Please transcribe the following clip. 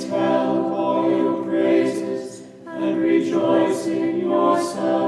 tell of all your praises, and rejoice in your salvation.